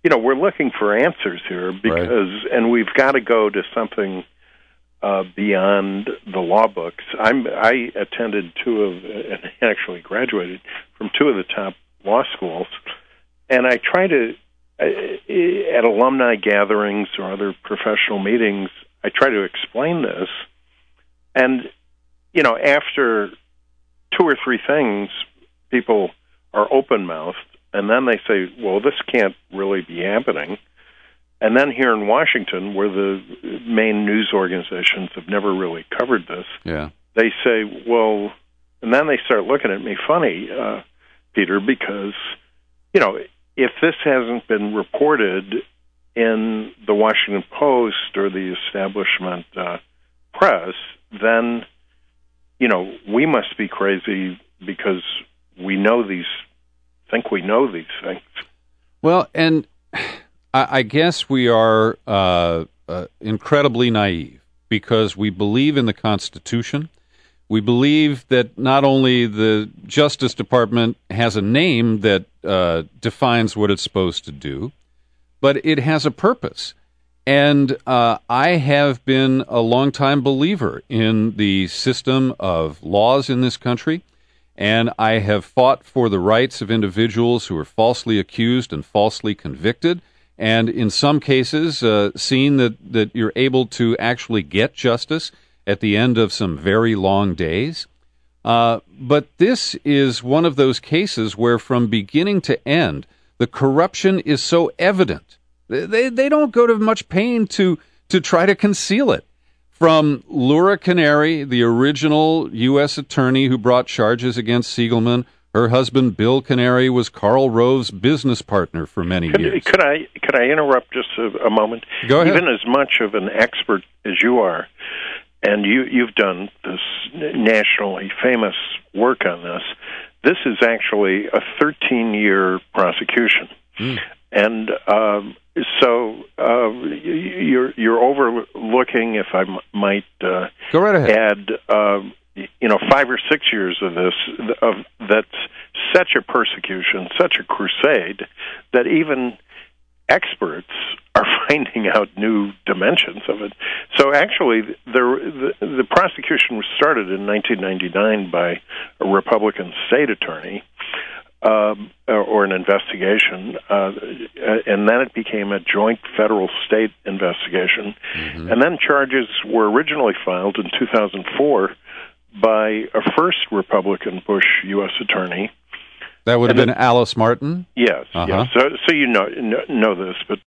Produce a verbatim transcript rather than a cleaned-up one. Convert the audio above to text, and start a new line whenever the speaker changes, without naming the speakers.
you know, we're looking for answers here because, right. and we've got to go to something uh, beyond the law books. I'm, I attended two of, and actually graduated from two of the top law schools, and I try to, at alumni gatherings or other professional meetings, I try to explain this. And, you know, after two or three things, people are open-mouthed, and then they say, well, this can't really be happening. And then here in Washington, where the main news organizations have never really covered this,
yeah.
they say, well, and then they start looking at me funny, uh, Peter, because, you know, if this hasn't been reported in the Washington Post or the establishment uh, press, then, you know, we must be crazy because we know these, think we know these things.
Well, and I, I guess we are uh, uh, incredibly naive because we believe in the Constitution. We believe that not only the Justice Department has a name that uh, defines what it's supposed to do, but it has a purpose. And uh, I have been a longtime believer in the system of laws in this country, and I have fought for the rights of individuals who are falsely accused and falsely convicted, and in some cases uh, seen that, that you're able to actually get justice at the end of some very long days. Uh, but this is one of those cases where from beginning to end, the corruption is so evident. They they don't go to much pain to, to try to conceal it. From Laura Canary, the original U S attorney who brought charges against Siegelman, her husband Bill Canary was Karl Rove's business partner for many
could,
years.
Could I could I interrupt just a, a moment?
Go ahead.
Even as much of an expert as you are, and you, you've done this nationally famous work on this, this is actually a thirteen-year prosecution.
Mm.
And um, so uh, you're, you're overlooking, if I m- might uh,
Go right ahead.
add, uh, you know, five or six years of this, of that's such a persecution, such a crusade, that even experts are finding out new dimensions of it. So actually, the, the, the prosecution was started in nineteen ninety-nine by a Republican state attorney, uh, or an investigation, uh, and then it became a joint federal-state investigation. Mm-hmm. And then charges were originally filed in two thousand four by a first Republican Bush U S attorney.
That would have
and
been it, Alice Martin?
Yes,
uh-huh.
yes. So, so you know know this, but